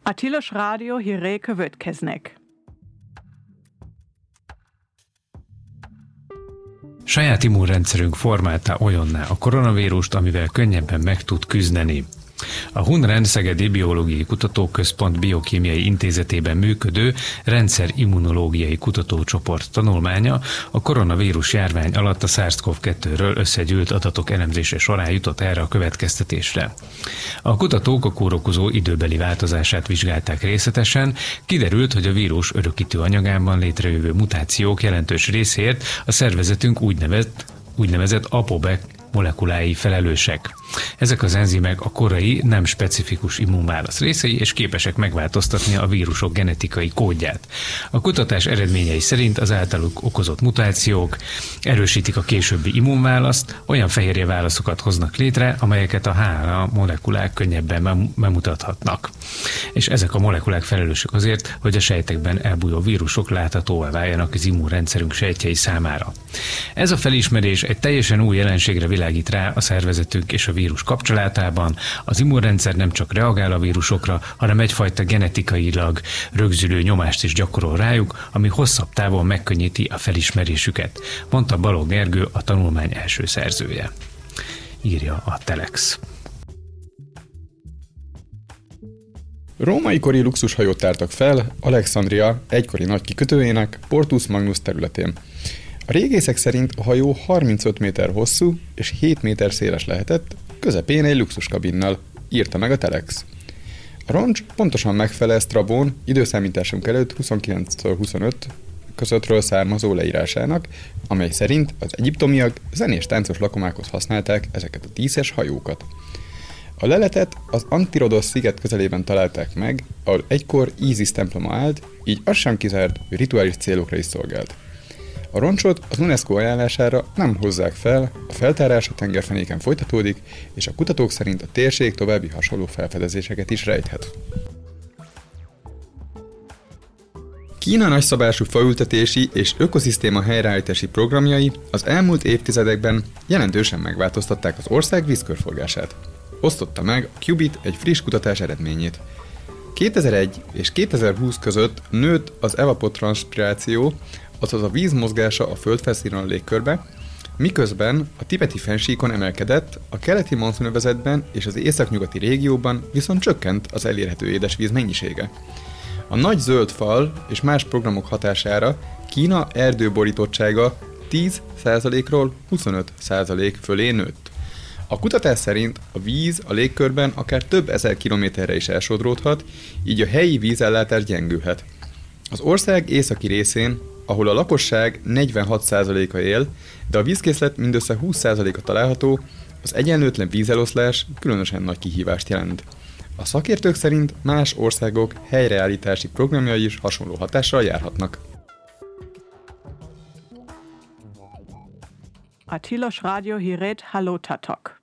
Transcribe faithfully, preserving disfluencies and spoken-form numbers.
A Tilos Rádió hírei következnek. Saját immunrendszerünk formálta olyanná a koronavírust, amivel könnyebben meg tud küzdeni. A Hunrend Szegedi Biológiai Kutatóközpont Biokémiai Intézetében működő rendszerimmunológiai kutatócsoport tanulmánya a koronavírus járvány alatt a SARS-CoV kettőről összegyűlt adatok elemzése során jutott erre a következtetésre. A kutatók a kórokozó időbeli változását vizsgálták részletesen, kiderült, hogy a vírus örökítő anyagában létrejövő mutációk jelentős részért a szervezetünk úgynevezett, úgynevezett apobek molekulái felelősek. Ezek az enzimek a korai, nem specifikus immunválasz részei, és képesek megváltoztatni a vírusok genetikai kódját. A kutatás eredményei szerint az általuk okozott mutációk erősítik a későbbi immunválaszt, olyan fehérje válaszokat hoznak létre, amelyeket a há en á molekulák könnyebben bemutathatnak. És ezek a molekulák felelősek azért, hogy a sejtekben elbújó vírusok láthatóvá váljanak az immunrendszerünk sejtjei számára. Ez a felismerés egy teljesen új jelenségre világít rá a szervezetünk és a vírus kapcsolatában. Az immunrendszer nem csak reagál a vírusokra, hanem egyfajta genetikailag rögzülő nyomást is gyakorol rájuk, ami hosszabb távon megkönnyíti a felismerésüket, mondta Balogh Gergő, a tanulmány első szerzője. Írja a Telex. Római kori luxushajót tártak fel Alexandria egykori nagy kikötőjének, Portus Magnus területén. A régészek szerint a hajó harmincöt méter hosszú és hét méter széles lehetett, közepén egy luxuskabinnal, írta meg a Telex. A roncs pontosan megfelel Sztrabón időszámításunk előtt huszonkilenctől huszonöt közöttről származó leírásának, amely szerint az egyiptomiak zenés táncos lakomákhoz használták ezeket a díszes hajókat. A leletet az Antirodos sziget közelében találták meg, ahol egykor Ízisz temploma állt, így az sem kizárt, hogy rituális célokra is szolgált. A roncsot az UNESCO ajánlására nem hozzák fel, a feltárás a tengerfenéken folytatódik, és a kutatók szerint a térség további hasonló felfedezéseket is rejthet. Kína nagyszabású faültetési és ökoszisztéma helyreállítási programjai az elmúlt évtizedekben jelentősen megváltoztatták az ország vízkörforgását. Osztotta meg a Cubit egy friss kutatás eredményét. kétezer-egy és kétezer-húsz között nőtt az evapotranszpiráció, azaz a víz mozgása a földfelszínen a légkörbe, miközben a tibeti fennsíkon emelkedett, a keleti monszunövezetben és az északnyugati régióban viszont csökkent az elérhető édesvíz mennyisége. A nagy zöld fal és más programok hatására Kína erdőborítottsága tíz százalékról huszonöt százalék fölé nőtt. A kutatás szerint a víz a légkörben akár több ezer kilométerre is elsodródhat, így a helyi vízellátás gyengülhet. Az ország északi részén, ahol a lakosság negyvenhat százaléka él, de a vízkészlet mindössze húsz százaléka található, az egyenlőtlen vízeloszlás különösen nagy kihívást jelent. A szakértők szerint más országok helyreállítási programjai is hasonló hatással járhatnak. A Tilos Rádió hírét hallottatok.